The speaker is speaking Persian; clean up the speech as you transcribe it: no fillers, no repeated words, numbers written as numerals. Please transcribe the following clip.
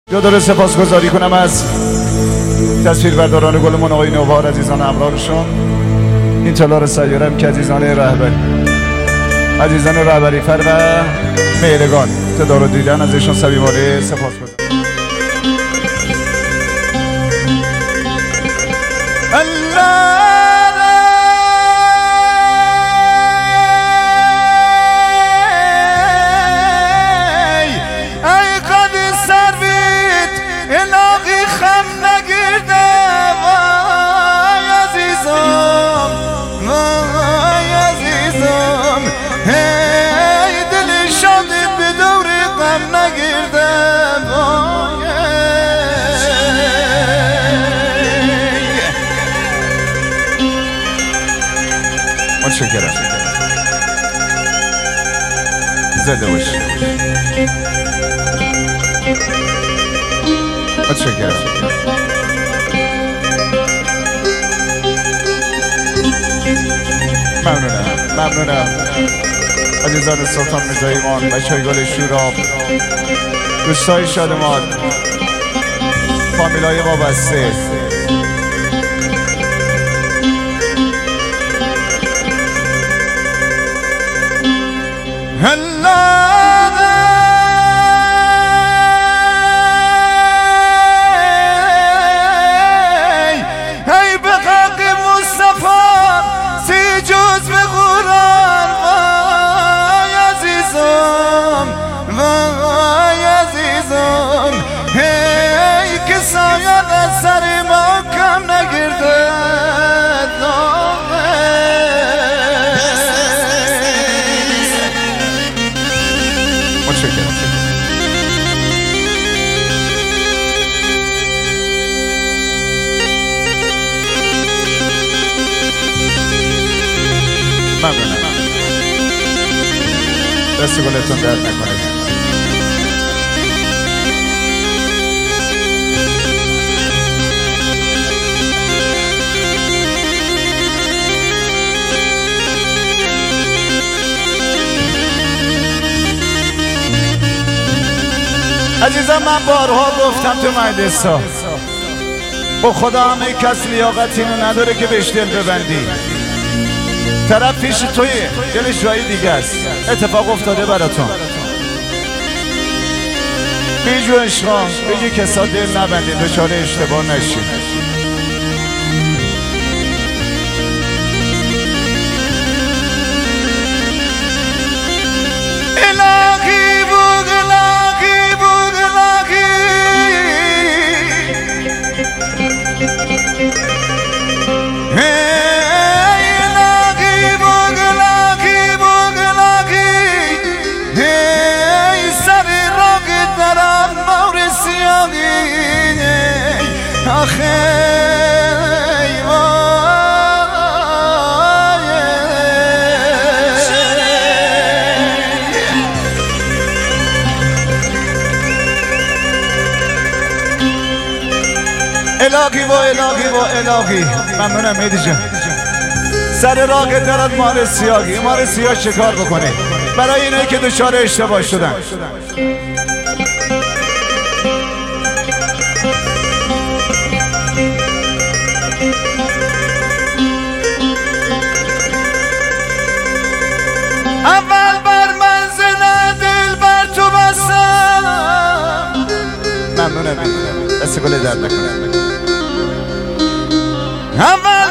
جا سپاسگزاری کنم از تصویربرداران گلمون آقای نوبهار عزیزان همراهشون، این تالار سیارم که عزیزان رهبری فر و مهرگان تدارو دیدن از ایشون صمیمانه سپاسگزارم. متشکرم. زنده باشی. متشکرم. ممنونم عزیزان سلطان میزایمان، بچه‌های گل شوراب، دوستای شادمان، فامیلای وابسته، ممنونم. دست گلتون درد نکنه. عزیزم من بارها گفتم تو مجلس‌ها، با خدا همه کس لیاقت اینو نداره که بهش دل ببندی. طرف پیش تویه، دلش جای دیگه است، اتفاق افتاده براتون. بیجو عشقا بگی کسا دل نبندید، دچار اشتباه نشید. الهی ممنونم مهدی جان. سر راقت دارد مار سیاهی، مار سیاه شکار بکنه برای اینایی که دچار اشتباه شدن. اول بر منزل دل بر تو بستم. ممنونم. دست گل درد نکنه. اول